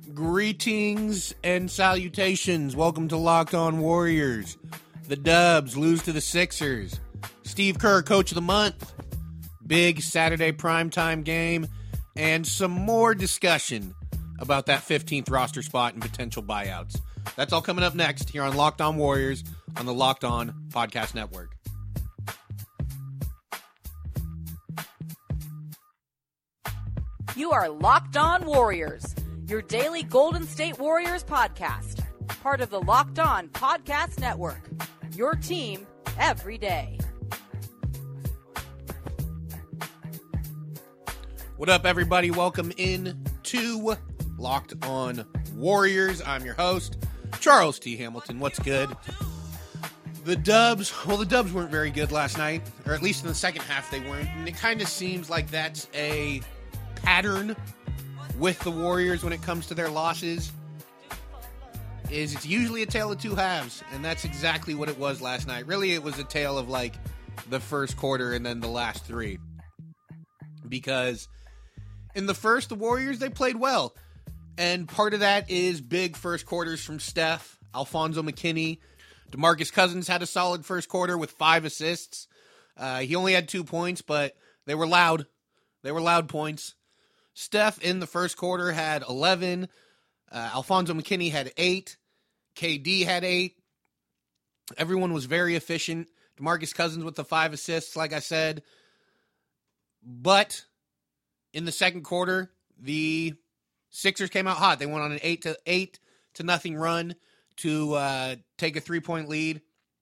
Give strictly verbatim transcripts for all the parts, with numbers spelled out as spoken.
Greetings and salutations. Welcome to Locked On Warriors. The Dubs lose to the Sixers. Steve Kerr, Coach of the Month. Big Saturday primetime game. And some more discussion about that fifteenth roster spot and potential buyouts. That's all coming up next here on Locked On Warriors on the Locked On Podcast Network. You are Locked On Warriors, your daily Golden State Warriors podcast. Part of the Locked On Podcast Network, your team every day. What up, everybody? Welcome in to Locked On Warriors. I'm your host, Charles T. Hamilton. What's good? The Dubs, well, the Dubs weren't very good last night, or at least in the second half they weren't, and it kind of seems like that's a pattern with the Warriors when it comes to their losses. Is it's usually a tale of two halves, and that's exactly what it was last night. Really, it was a tale of like the first quarter and then the last three. Because in the first, the Warriors, they played well. And part of that is big first quarters from Steph, Alfonso McKinnie. DeMarcus Cousins had a solid first quarter with five assists. Uh, he only had two points, but they were loud. They were loud points. Steph in the first quarter had eleven. Uh, Alfonso McKinnie had eight. K D had eight. Everyone was very efficient. DeMarcus Cousins with the five assists, like I said. But in the second quarter, the Sixers came out hot. They went on an eight to eight to nothing run to uh, take a three-point lead.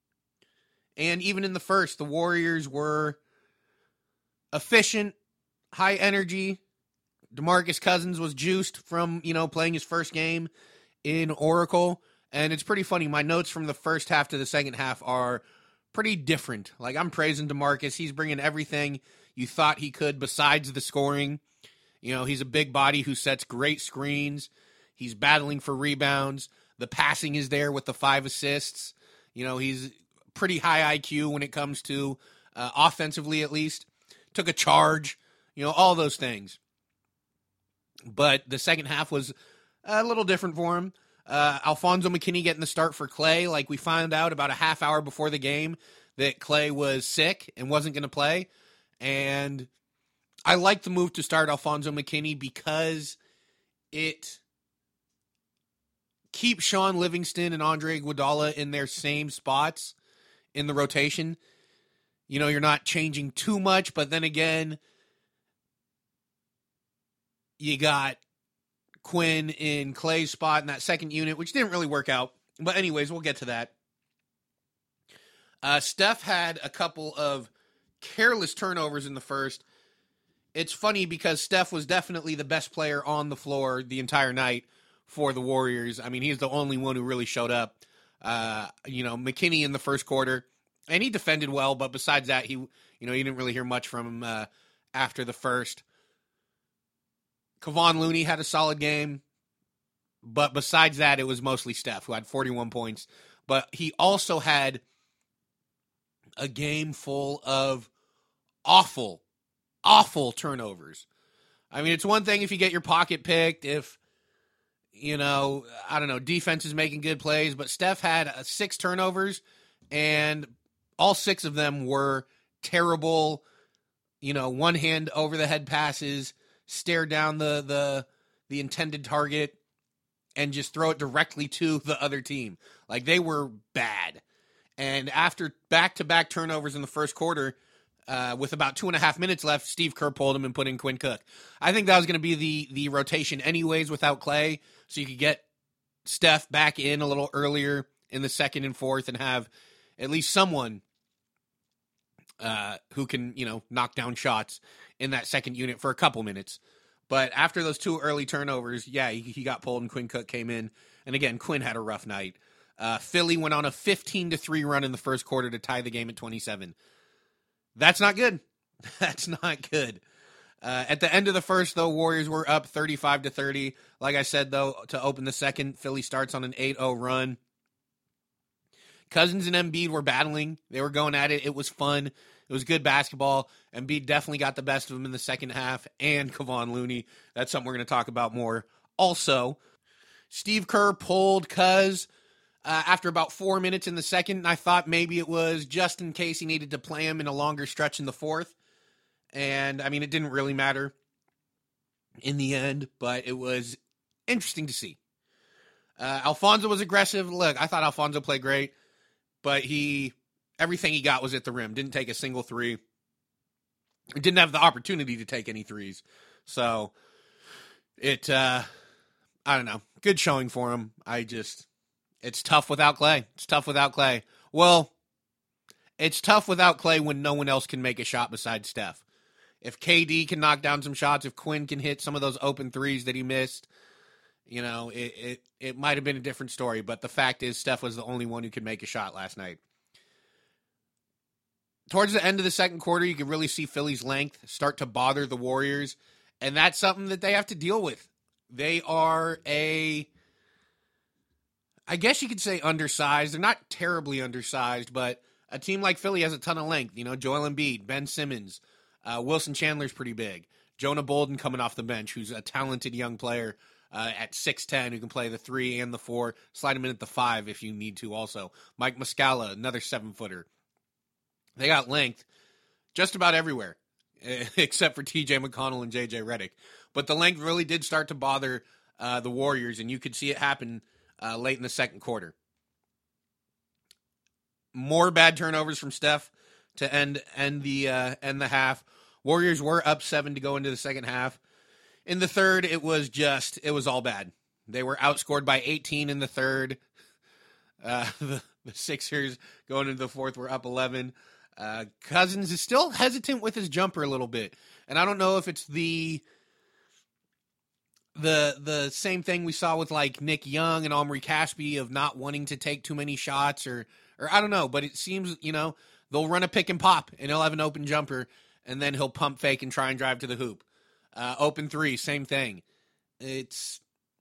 And even in the first, the Warriors were efficient, high energy. DeMarcus Cousins was juiced from, you know, playing his first game in Oracle. And it's pretty funny. My notes from the first half to the second half are pretty different. Like, I'm praising DeMarcus. He's bringing everything you thought he could besides the scoring. You know, he's a big body who sets great screens. He's battling for rebounds. The passing is there with the five assists. You know, he's pretty high I Q when it comes to uh, offensively, at least. Took a charge. You know, all those things. But the second half was a little different for him. Uh, Alfonso McKinnie getting the start for Klay. Like, we found out about a half hour before the game that Klay was sick and wasn't going to play. And I like the move to start Alfonso McKinnie because it keeps Sean Livingston and Andre Iguodala in their same spots in the rotation. You know, you're not changing too much, but then again, you got Quinn in Klay's spot in that second unit, which didn't really work out. But anyways, we'll get to that. Uh, Steph had a couple of careless turnovers in the first. It's funny because Steph was definitely the best player on the floor the entire night for the Warriors. I mean, he's the only one who really showed up. Uh, you know, McKinnie in the first quarter, and he defended well, but besides that, he, you know, you didn't really hear much from him uh, after the first. Kevon Looney had a solid game, but besides that, it was mostly Steph, who had forty-one points. But he also had a game full of awful, awful turnovers. I mean, it's one thing if you get your pocket picked, if, you know, I don't know, defense is making good plays, but Steph had uh, six turnovers, and all six of them were terrible, you know, one-hand over-the-head passes, stare down the, the the intended target, and just throw it directly to the other team. Like, they were bad. And after back-to-back turnovers in the first quarter, uh, with about two and a half minutes left, Steve Kerr pulled him and put in Quinn Cook. I think that was going to be the the rotation anyways without Klay, so you could get Steph back in a little earlier in the second and fourth and have at least someone uh, who can, you know, knock down shots in that second unit for a couple minutes. But after those two early turnovers, yeah, he, he got pulled and Quinn Cook came in. And again, Quinn had a rough night. Uh, Philly went on a fifteen to three run in the first quarter to tie the game at twenty-seven. That's not good. That's not good. Uh, at the end of the first, though, Warriors were up thirty-five to thirty. Like I said, though, to open the second, Philly starts on an eight oh run. Cousins and Embiid were battling. They were going at it. It was fun. It was good basketball. Embiid definitely got the best of him in the second half, and Kevon Looney. That's something we're going to talk about more. Also, Steve Kerr pulled Cuz uh, after about four minutes in the second, and I thought maybe it was just in case he needed to play him in a longer stretch in the fourth. And, I mean, it didn't really matter in the end, but it was interesting to see. Uh, Alfonso was aggressive. Look, I thought Alfonso played great, but he everything he got was at the rim. Didn't take a single three. Didn't have the opportunity to take any threes. So, it, uh, I don't know. Good showing for him. I just... It's tough without Clay. It's tough without Clay. Well, it's tough without Clay when no one else can make a shot besides Steph. If K D can knock down some shots, if Quinn can hit some of those open threes that he missed, you know, it it, it might have been a different story. But the fact is, Steph was the only one who could make a shot last night. Towards the end of the second quarter, you could really see Philly's length start to bother the Warriors, and that's something that they have to deal with. They are a... I guess you could say undersized. They're not terribly undersized, but a team like Philly has a ton of length. You know, Joel Embiid, Ben Simmons, uh, Wilson Chandler's pretty big. Jonah Bolden coming off the bench, who's a talented young player uh, at six ten who can play the three and the four. Slide him in at the five if you need to also. Mike Muscala, another seven-footer. They got length just about everywhere, except for T J McConnell and J J Redick. But the length really did start to bother uh, the Warriors, and you could see it happen Uh, late in the second quarter. More bad turnovers from Steph to end end the uh, end the half. Warriors were up seven to go into the second half. In the third, it was just it was all bad. They were outscored by eighteen in the third. Uh, the, the Sixers going into the fourth were up eleven. Uh, Cousins is still hesitant with his jumper a little bit, and I don't know if it's the The the same thing we saw with like Nick Young and Omri Caspi of not wanting to take too many shots or or I don't know, but it seems, you know, they'll run a pick and pop and he'll have an open jumper and then he'll pump fake and try and drive to the hoop. Uh, open three, same thing. It's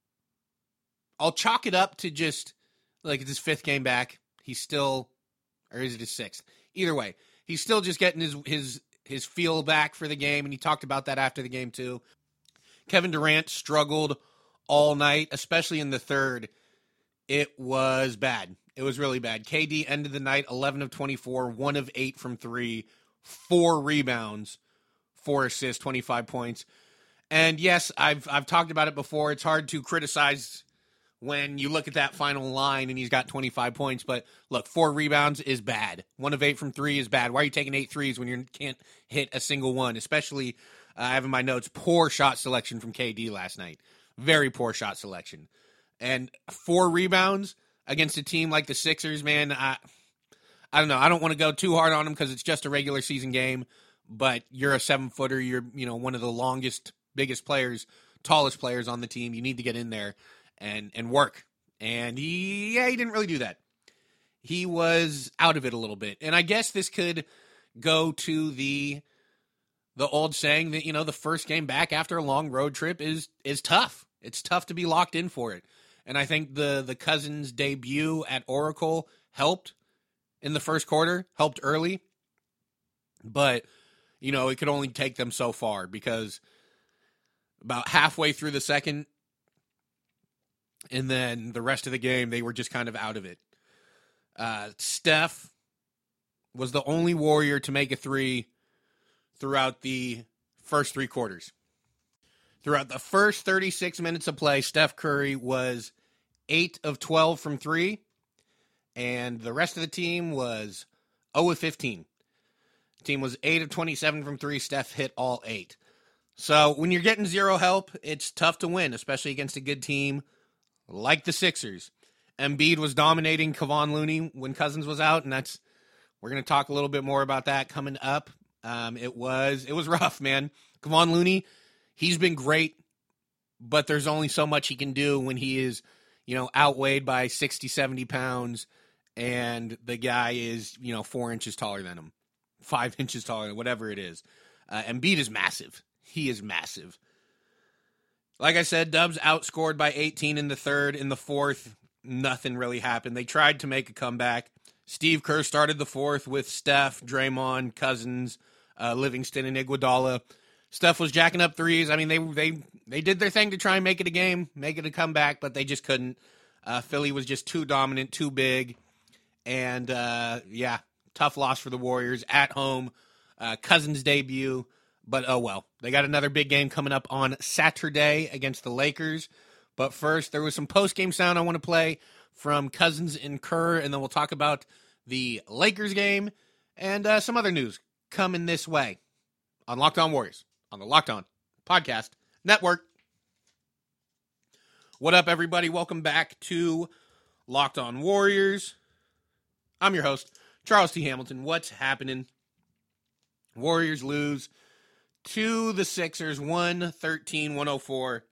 I'll chalk it up to just like it's his fifth game back. He's still, or is it his sixth? Either way, he's still just getting his his his feel back for the game, and he talked about that after the game too. Kevin Durant struggled all night, especially in the third. It was bad. It was really bad. K D ended the night eleven of twenty-four, one of eight from three, four rebounds, four assists, twenty-five points. And yes, I've I've talked about it before. It's hard to criticize when you look at that final line and he's got twenty-five points. But look, four rebounds is bad. One of eight from three is bad. Why are you taking eight threes when you can't hit a single one? Especially, uh, I have in my notes, poor shot selection from K D last night. Very poor shot selection. And four rebounds against a team like the Sixers, man, I, I don't know. I don't want to go too hard on them because it's just a regular season game. But you're a seven-footer. You're, you know, one of the longest, biggest players, tallest players on the team. You need to get in there and and work. And he, yeah, he didn't really do that. He was out of it a little bit. And I guess this could go to the the old saying that, you know, the first game back after a long road trip is is tough. It's tough to be locked in for it. And I think the the Cousins debut at Oracle helped in the first quarter, helped early. But, you know, it could only take them so far because about halfway through the second and then the rest of the game, they were just kind of out of it. Uh, Steph was the only Warrior to make a three throughout the first three quarters. Throughout the first thirty-six minutes of play, Steph Curry was eight of twelve from three, and the rest of the team was zero of fifteen. The team was eight of twenty-seven from three. Steph hit all eight. So when you're getting zero help, it's tough to win, especially against a good team like the Sixers. Embiid was dominating Kevon Looney when Cousins was out, and that's we're going to talk a little bit more about that coming up. Um, it was it was rough, man. Kevon Looney, he's been great, but there's only so much he can do when he is, you know, outweighed by sixty, seventy pounds, and the guy is, you know, four inches taller than him, five inches taller than whatever it is. Uh, Embiid is massive. He is massive. Like I said, Dubs outscored by eighteen in the third. In the fourth, nothing really happened. They tried to make a comeback. Steve Kerr started the fourth with Steph, Draymond, Cousins, uh, Livingston, and Iguodala. Steph was jacking up threes. I mean, they they they did their thing to try and make it a game, make it a comeback, but they just couldn't. Uh, Philly was just too dominant, too big, and uh, yeah, tough loss for the Warriors at home. Uh, Cousins' debut, but oh well. They got another big game coming up on Saturday against the Lakers. But first, there was some post-game sound I want to play from Cousins and Kerr, and then we'll talk about the Lakers game and uh, some other news coming this way on Locked On Warriors, on the Locked On Podcast Network. What up, everybody? Welcome back to Locked On Warriors. I'm your host, Charles T. Hamilton. What's happening? Warriors lose to the Sixers, one thirteen one oh four.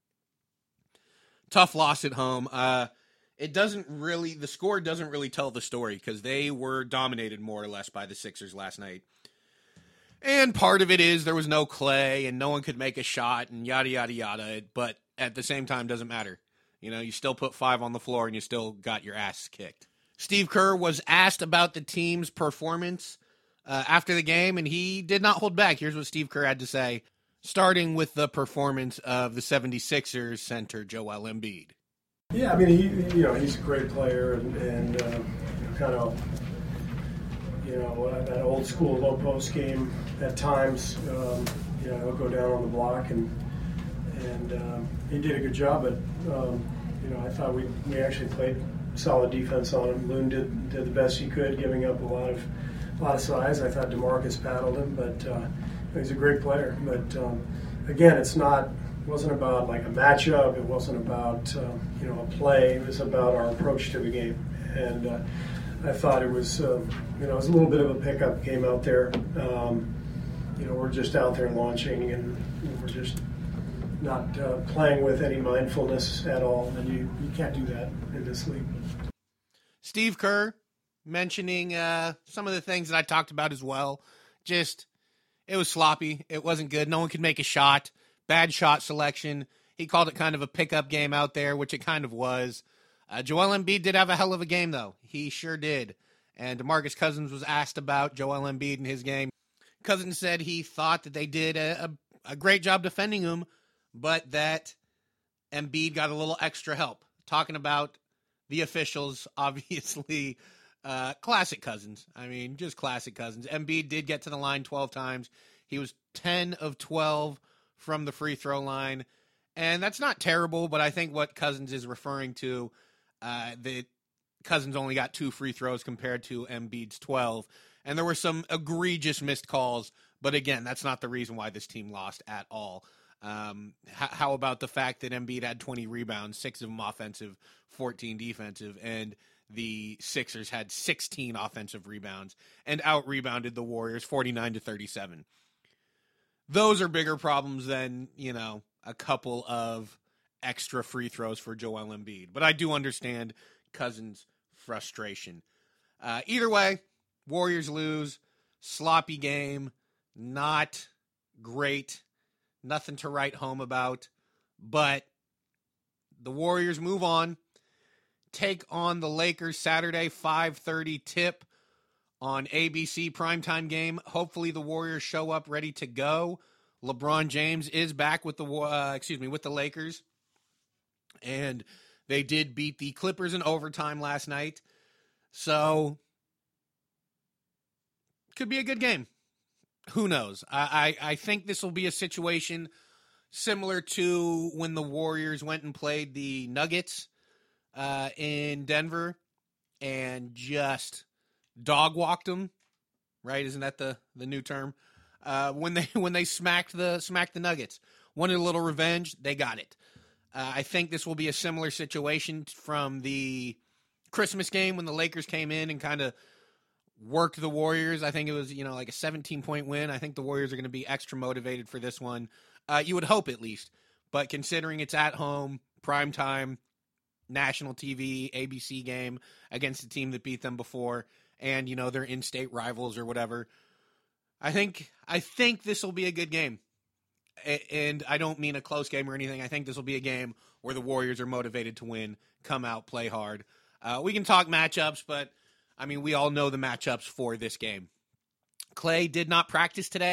Tough loss at home. Uh, it doesn't really, the score doesn't really tell the story because they were dominated more or less by the Sixers last night. And part of it is there was no Clay and no one could make a shot and yada, yada, yada. But at the same time, doesn't matter. You know, you still put five on the floor and you still got your ass kicked. Steve Kerr was asked about the team's performance uh, after the game, and he did not hold back. Here's what Steve Kerr had to say, starting with the performance of the seventy-sixers center Joel Embiid. Yeah, I mean, he, you know, he's a great player and, and uh, kind of, you know, uh, that old school low post game at times. Um, you know, he'll go down on the block, and and um, he did a good job. But um, you know, I thought we we actually played solid defense on him. Loon did did the best he could, giving up a lot of a lot of size. I thought DeMarcus paddled him, but uh, he's a great player. But um, again, it's not. It wasn't about like a matchup. It wasn't about uh, you know a play. It was about our approach to the game, and uh, I thought it was uh, you know it was a little bit of a pickup game out there. Um, you know we're just out there launching, and we're just not uh, playing with any mindfulness at all, and you, you can't do that in this league. Steve Kerr mentioning uh, some of the things that I talked about as well. Just it was sloppy. It wasn't good. No one could make a shot. Bad shot selection. He called it kind of a pickup game out there, which it kind of was. Uh, Joel Embiid did have a hell of a game, though. He sure did. And DeMarcus Cousins was asked about Joel Embiid in his game. Cousins said he thought that they did a, a, a great job defending him, but that Embiid got a little extra help. Talking about the officials, obviously, uh, classic Cousins. I mean, just classic Cousins. Embiid did get to the line twelve times. He was ten of twelve from the free throw line. And that's not terrible, but I think what Cousins is referring to, uh, that Cousins only got two free throws compared to Embiid's twelve. And there were some egregious missed calls, but again, that's not the reason why this team lost at all. Um, h- how about the fact that Embiid had twenty rebounds, six of them offensive, fourteen defensive, and the Sixers had sixteen offensive rebounds and out-rebounded the Warriors forty-nine to thirty-seven. Those are bigger problems than, you know, a couple of extra free throws for Joel Embiid. But I do understand Cousins' frustration. Uh, either way, Warriors lose. Sloppy game. Not great. Nothing to write home about. But the Warriors move on. Take on the Lakers Saturday, five thirty tip on A B C primetime game. Hopefully the Warriors show up ready to go. LeBron James is back with the uh, excuse me with the Lakers, and they did beat the Clippers in overtime last night. So could be a good game. Who knows? I, I, I think this will be a situation similar to when the Warriors went and played the Nuggets uh, in Denver and just dog walked them, right? Isn't that the, the new term? Uh, when they when they smacked the smacked the Nuggets, wanted a little revenge, they got it. Uh, I think this will be a similar situation from the Christmas game when the Lakers came in and kind of worked the Warriors. I think it was you know like a seventeen point win. I think the Warriors are going to be extra motivated for this one. Uh, you would hope at least, but considering it's at home, primetime, national T V, A B C game against a team that beat them before. And, you know, they're in-state rivals or whatever. I think I think this will be a good game. A- and I don't mean a close game or anything. I think this will be a game where the Warriors are motivated to win, come out, play hard. Uh, we can talk matchups, but, I mean, we all know the matchups for this game. Clay did not practice today.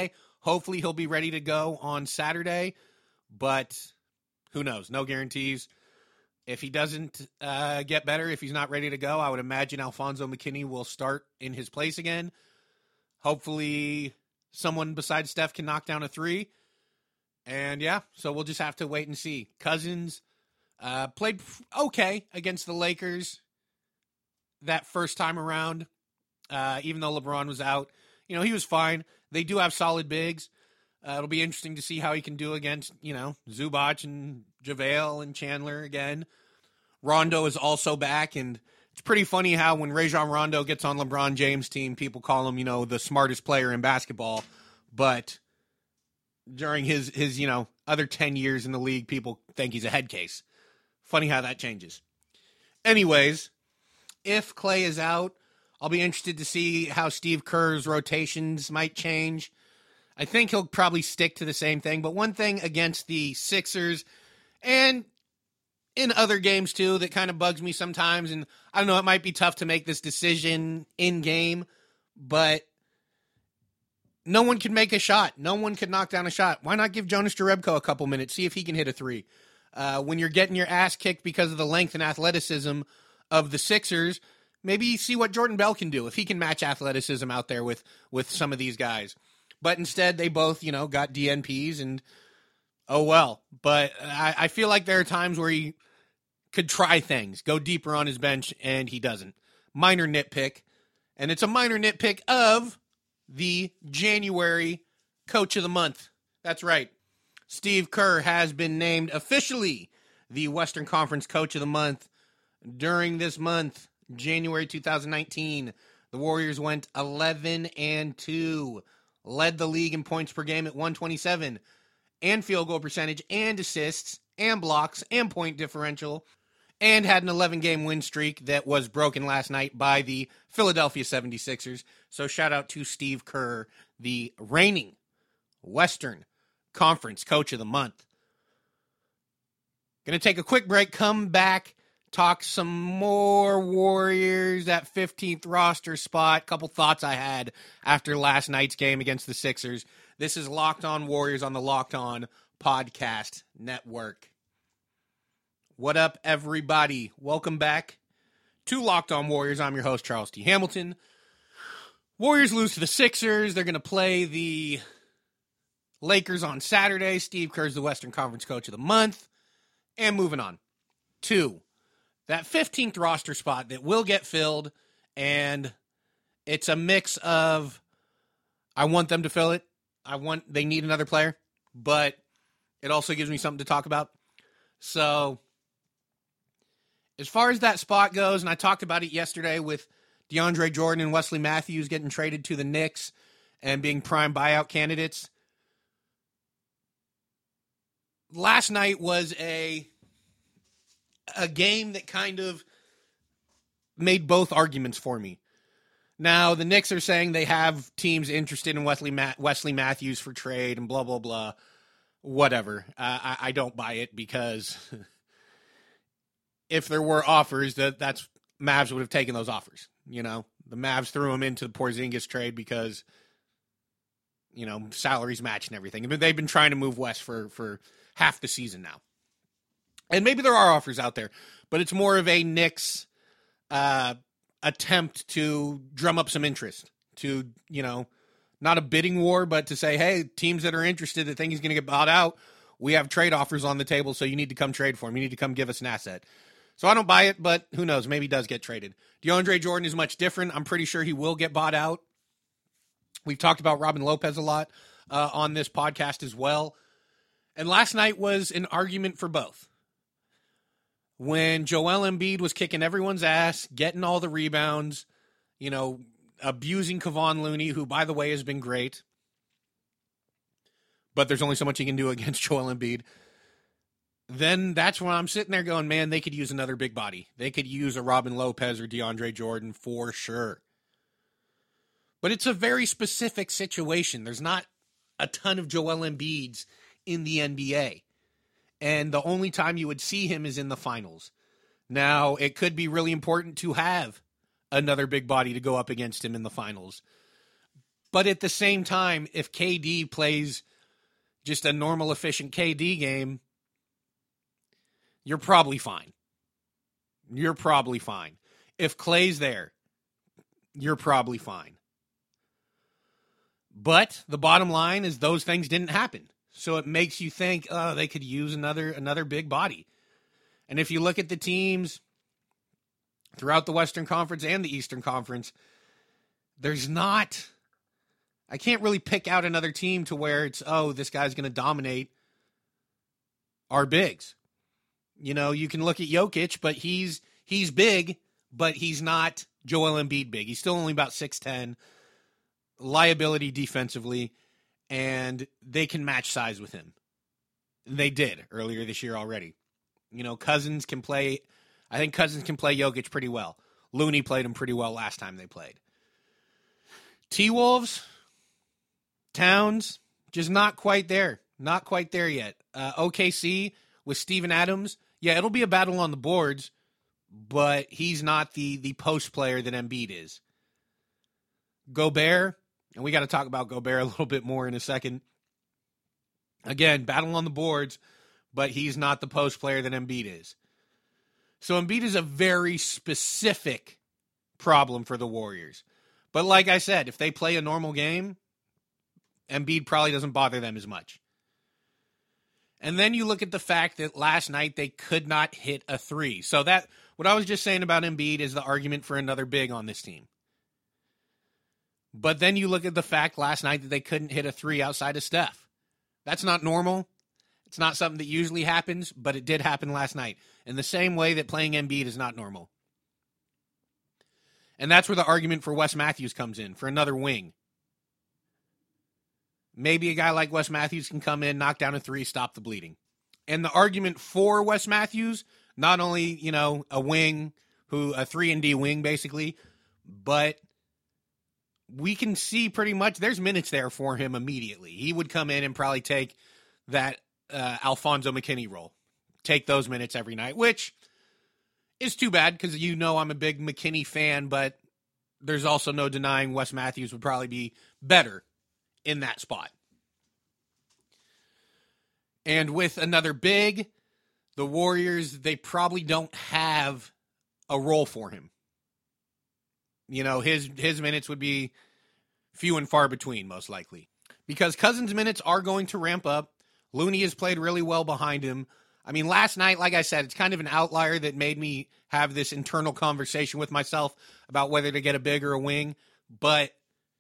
Hopefully he'll be ready to go on Saturday, but who knows? No guarantees. If he doesn't uh, get better, if he's not ready to go, I would imagine Alfonso McKinney will start in his place again. Hopefully someone besides Steph can knock down a three. And yeah, so we'll just have to wait and see. Cousins uh, played okay against the Lakers that first time around, uh, even though LeBron was out. You know, he was fine. They do have solid bigs. Uh, it'll be interesting to see how he can do against, you know, Zubac and JaVale and Chandler again. Rondo is also back, and it's pretty funny how when Rajon Rondo gets on LeBron James' team, people call him, you know, the smartest player in basketball. But during his, his you know, other ten years in the league, people think he's a head case. Funny how that changes. Anyways, if Klay is out, I'll be interested to see how Steve Kerr's rotations might change. I think he'll probably stick to the same thing. But one thing against the Sixers, and in other games too, that kind of bugs me sometimes, and I don't know, it might be tough to make this decision in-game, but no one can make a shot. No one can knock down a shot. Why not give Jonas Jerebko a couple minutes, see if he can hit a three? Uh, when you're getting your ass kicked because of the length and athleticism of the Sixers, maybe see what Jordan Bell can do, if he can match athleticism out there with, with some of these guys. But instead, they both, you know, got D N Ps, and oh well. But I, I feel like there are times where he could try things, go deeper on his bench, and he doesn't. Minor nitpick. And it's a minor nitpick of the January Coach of the Month. That's right. Steve Kerr has been named officially the Western Conference Coach of the Month. During this month, January two thousand nineteen, the Warriors went eleven and two. Led the league in points per game at one twenty-seven, and field goal percentage, and assists, and blocks, and point differential, and had an eleven-game win streak that was broken last night by the Philadelphia seventy-sixers. So shout out to Steve Kerr, the reigning Western Conference Coach of the Month. Going to take a quick break, come back, talk some more Warriors, that fifteenth roster spot. Couple thoughts I had after last night's game against the Sixers. This is Locked On Warriors on the Locked On Podcast Network. What up, everybody? Welcome back to Locked On Warriors. I'm your host, Charles T. Hamilton. Warriors lose to the Sixers. They're going to play the Lakers on Saturday. Steve Kerr's the Western Conference Coach of the Month. And moving on to that fifteenth roster spot that will get filled, and it's a mix of, I want them to fill it. I want, they need another player, but it also gives me something to talk about. So, as far as that spot goes, and I talked about it yesterday with DeAndre Jordan and Wesley Matthews getting traded to the Knicks and being prime buyout candidates. Last night was a a game that kind of made both arguments for me. Now, the Knicks are saying they have teams interested in Wesley Ma- Wesley Matthews for trade and blah, blah, blah. Whatever. Uh, I, I don't buy it, because if there were offers, that that's Mavs would have taken those offers. You know, the Mavs threw him into the Porzingis trade because, you know, salaries match and everything. But they've been trying to move West for, for half the season now. And maybe there are offers out there, but it's more of a Knicks uh, attempt to drum up some interest, to, you know, not a bidding war, but to say, hey, teams that are interested that think he's going to get bought out, we have trade offers on the table, so you need to come trade for him. You need to come give us an asset. So I don't buy it, but who knows? Maybe he does get traded. DeAndre Jordan is much different. I'm pretty sure he will get bought out. We've talked about Robin Lopez a lot uh, on this podcast as well. And last night was an argument for both. When Joel Embiid was kicking everyone's ass, getting all the rebounds, you know, abusing Kevon Looney, who, by the way, has been great. But there's only so much he can do against Joel Embiid. Then that's when I'm sitting there going, man, they could use another big body. They could use a Robin Lopez or DeAndre Jordan for sure. But it's a very specific situation. There's not a ton of Joel Embiids in the N B A. And the only time you would see him is in the finals. Now, it could be really important to have another big body to go up against him in the finals. But at the same time, if K D plays just a normal, efficient K D game, you're probably fine. You're probably fine. If Clay's there, you're probably fine. But the bottom line is those things didn't happen. So it makes you think, oh, they could use another another big body. And if you look at the teams throughout the Western Conference and the Eastern Conference, there's not, I can't really pick out another team to where it's, oh, this guy's going to dominate our bigs. You know, you can look at Jokic, but he's he's big, but he's not Joel Embiid big. He's still only about six ten, liability defensively, and they can match size with him. They did earlier this year already. You know, Cousins can play, I think Cousins can play Jokic pretty well. Looney played him pretty well last time they played. T-Wolves, Towns, just not quite there. Not quite there yet. Uh, O K C with Steven Adams, yeah, it'll be a battle on the boards, but he's not the the post player that Embiid is. Gobert, and we got to talk about Gobert a little bit more in a second. Again, battle on the boards, but he's not the post player that Embiid is. So Embiid is a very specific problem for the Warriors. But like I said, if they play a normal game, Embiid probably doesn't bother them as much. And then you look at the fact that last night they could not hit a three. So that, what I was just saying about Embiid is the argument for another big on this team. But then you look at the fact last night that they couldn't hit a three outside of Steph. That's not normal. It's not something that usually happens, but it did happen last night. In the same way that playing Embiid is not normal. And that's where the argument for Wes Matthews comes in, for another wing. Maybe a guy like Wes Matthews can come in, knock down a three, stop the bleeding. And the argument for Wes Matthews, not only, you know, a wing, who a three and D wing basically, but we can see pretty much there's minutes there for him immediately. He would come in and probably take that uh, Alfonso McKinney role, take those minutes every night, which is too bad because you know I'm a big McKinney fan, but there's also no denying Wes Matthews would probably be better in that spot. And with another big, the Warriors, they probably don't have a role for him. You know, his his minutes would be few and far between, most likely. Because Cousins' minutes are going to ramp up. Looney has played really well behind him. I mean, last night, like I said, it's kind of an outlier that made me have this internal conversation with myself about whether to get a big or a wing. But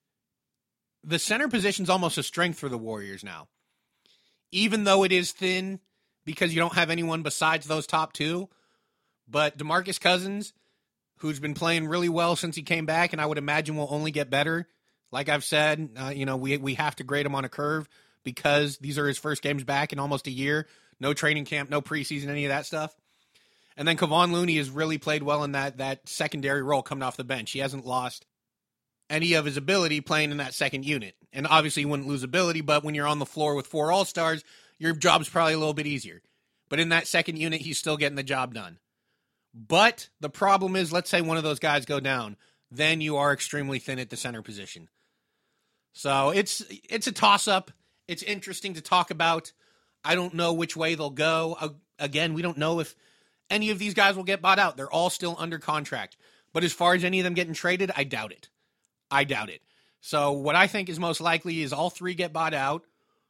the center position's almost a strength for the Warriors now. Even though it is thin because you don't have anyone besides those top two. But DeMarcus Cousins, who's been playing really well since he came back, and I would imagine will only get better. Like I've said, uh, you know, we we have to grade him on a curve because these are his first games back in almost a year. No training camp, no preseason, any of that stuff. And then Kevon Looney has really played well in that that secondary role coming off the bench. He hasn't lost any of his ability playing in that second unit. And obviously you wouldn't lose ability, but when you're on the floor with four All-Stars, your job's probably a little bit easier. But in that second unit, he's still getting the job done. But the problem is, let's say one of those guys go down, then you are extremely thin at the center position. So it's it's a toss-up. It's interesting to talk about. I don't know which way they'll go. Again, we don't know if any of these guys will get bought out. They're all still under contract. But as far as any of them getting traded, I doubt it. I doubt it. So what I think is most likely is all three get bought out,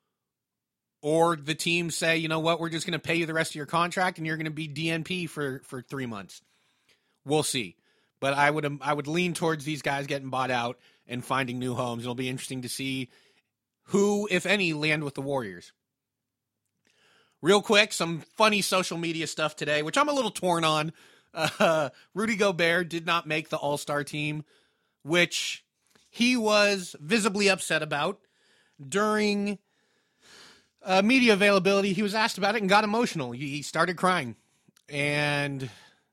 or the teams say, you know what, we're just going to pay you the rest of your contract and you're going to be D N P for, for three months. We'll see. But I would I would lean towards these guys getting bought out and finding new homes. It'll be interesting to see who, if any, land with the Warriors. Real quick, some funny social media stuff today, which I'm a little torn on. Uh, Rudy Gobert did not make the All-Star team, which he was visibly upset about. During uh, media availability, he was asked about it and got emotional. He started crying. And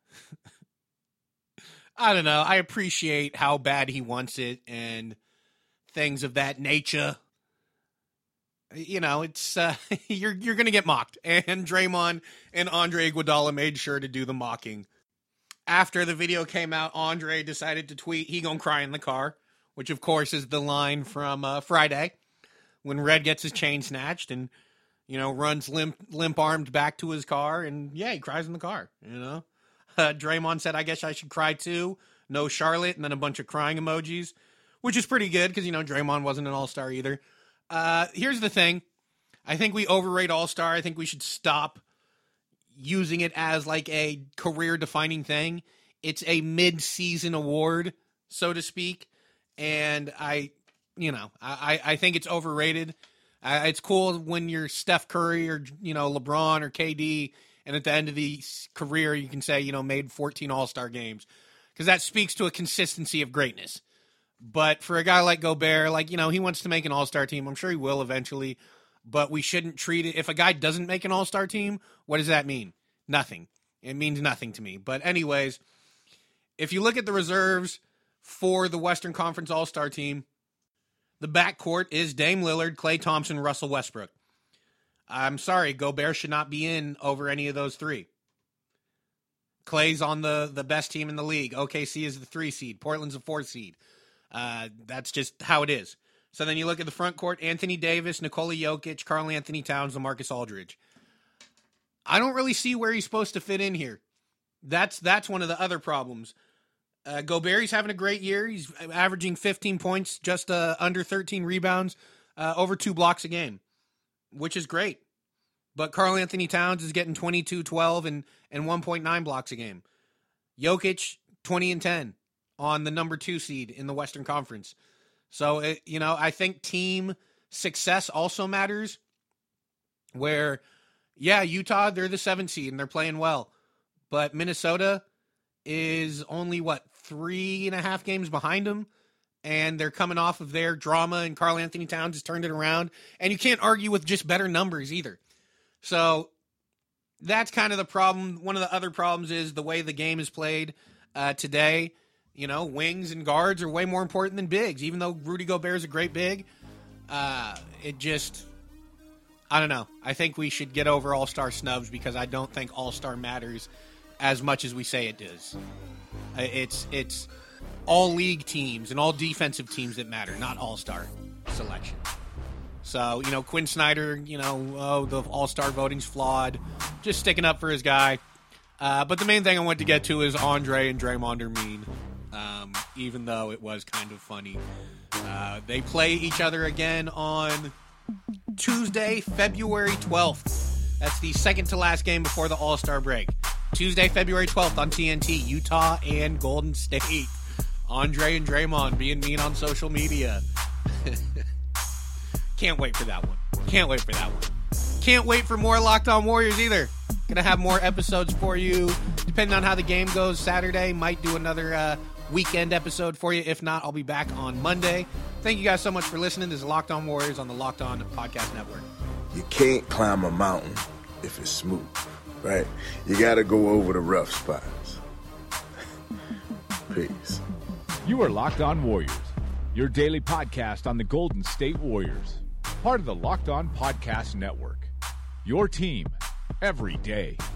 I don't know. I appreciate how bad he wants it and things of that nature. You know, it's uh, you're you're going to get mocked. And Draymond and Andre Iguodala made sure to do the mocking. After the video came out, Andre decided to tweet, he gonna cry in the car, which of course is the line from uh, Friday when Red gets his chain snatched and, you know, runs limp, limp-armed back to his car, and, yeah, he cries in the car, you know? Uh, Draymond said, I guess I should cry too. No Charlotte, and then a bunch of crying emojis, which is pretty good because, you know, Draymond wasn't an all-star either. Uh, here's the thing. I think we overrate all-star. I think we should stop using it as, like, a career-defining thing. It's a mid-season award, so to speak, and I, you know, I, I think it's overrated. Uh, it's cool when you're Steph Curry or, you know, LeBron or K D, and at the end of the career, you can say, you know, made fourteen All-Star games, because that speaks to a consistency of greatness. But for a guy like Gobert, like, you know, he wants to make an All-Star team. I'm sure he will eventually, but we shouldn't treat it. If a guy doesn't make an All-Star team, what does that mean? Nothing. It means nothing to me. But anyways, if you look at the reserves for the Western Conference All-Star team, the backcourt is Dame Lillard, Klay Thompson, Russell Westbrook. I'm sorry, Gobert should not be in over any of those three. Klay's on the, the best team in the league. O K C is the three seed. Portland's the fourth seed. Uh, that's just how it is. So then you look at the front court, Anthony Davis, Nikola Jokic, Karl Anthony Towns, LaMarcus Aldridge. I don't really see where he's supposed to fit in here. That's that's one of the other problems. Uh, Gobert's having a great year. He's averaging fifteen points, just uh, under thirteen rebounds, uh, over two blocks a game, which is great. But Karl Anthony Towns is getting twenty-two, twelve, and, and one point nine blocks a game. Jokic, twenty and ten on the number two seed in the Western Conference. So, it, you know, I think team success also matters, where, yeah, Utah, they're the seventh seed and they're playing well. But Minnesota is only, what, three and a half games behind them, and they're coming off of their drama, and Karl Anthony Towns has turned it around, and you can't argue with just better numbers either. So that's kind of the problem. One of the other problems is the way the game is played uh, today. You know, wings and guards are way more important than bigs, even though Rudy Gobert is a great big. Uh, it just, I don't know. I think we should get over all-star snubs, because I don't think all-star matters as much as we say it does. It's it's all league teams and all defensive teams that matter, not all-star selection. So, you know, Quinn Snyder, you know, oh, the all-star voting's flawed. Just sticking up for his guy. Uh, but the main thing I want to get to is Andre and Draymond are mean, um, even though it was kind of funny. Uh, they play each other again on Tuesday, February twelfth. That's the second to last game before the All-Star break. Tuesday, February twelfth on T N T, Utah and Golden State. Andre and Draymond being mean on social media. Can't wait for that one. Can't wait for that one. Can't wait for more Locked On Warriors either. Gonna have more episodes for you, depending on how the game goes Saturday. Might do another uh, weekend episode for you. If not, I'll be back on Monday. Thank you guys so much for listening. This is Locked On Warriors on the Locked On Podcast Network. You can't climb a mountain if it's smooth, right? You gotta go over the rough spots. Peace. You are Locked On Warriors, your daily podcast on the Golden State Warriors. Part of the Locked On Podcast Network. Your team every day.